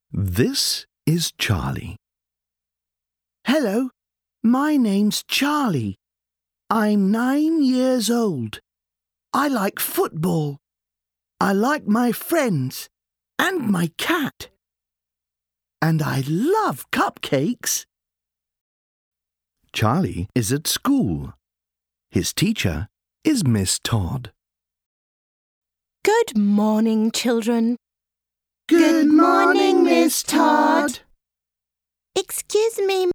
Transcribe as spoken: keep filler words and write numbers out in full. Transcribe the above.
This is Charlie. Hello, my name's Charlie. I'm nine years old. I like football. I like my friends and my cat. And I love cupcakes. Charlie is at school. His teacher is Miss Todd. Good morning, children. Good morning, Miss Todd. Excuse me,